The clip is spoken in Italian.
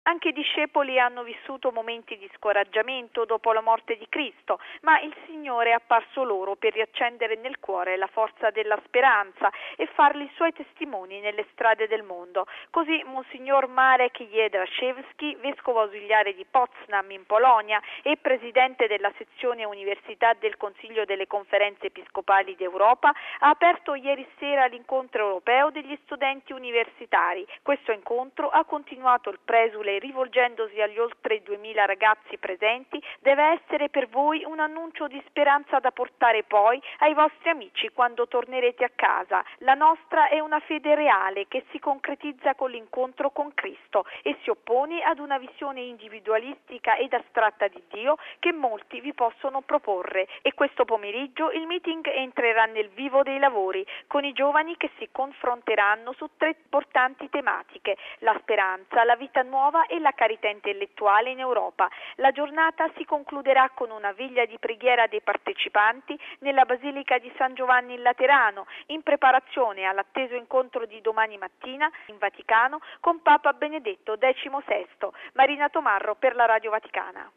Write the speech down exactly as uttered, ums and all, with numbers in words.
Anche i discepoli hanno vissuto momenti di scoraggiamento dopo la morte di Cristo, ma il Signore è apparso loro per riaccendere nel cuore la forza della speranza e farli suoi testimoni nelle strade del mondo. Così Monsignor Marek Jedrzejewski, vescovo ausiliare di Poznań in Polonia e presidente della sezione Università del Consiglio delle Conferenze Episcopali d'Europa, ha aperto ieri sera l'incontro europeo degli studenti universitari. Questo incontro, ha continuato il presule rivolgendosi agli oltre duemila ragazzi presenti, deve essere per voi un annuncio di speranza da portare poi ai vostri amici quando tornerete a casa. La nostra è una fede reale che si concretizza con l'incontro con Cristo e si oppone ad una visione individualistica ed astratta di Dio che molti vi possono proporre. E questo pomeriggio il meeting entrerà nel vivo dei lavori con i giovani che si confronteranno su tre importanti tematiche: la speranza, la vita nuova e la carità intellettuale in Europa. La giornata si concluderà con una veglia di preghiera dei partecipanti nella Basilica di San Giovanni in Laterano, in preparazione all'atteso incontro di domani mattina in Vaticano con Papa Benedetto diciassette. Marina Tomarro per la Radio Vaticana.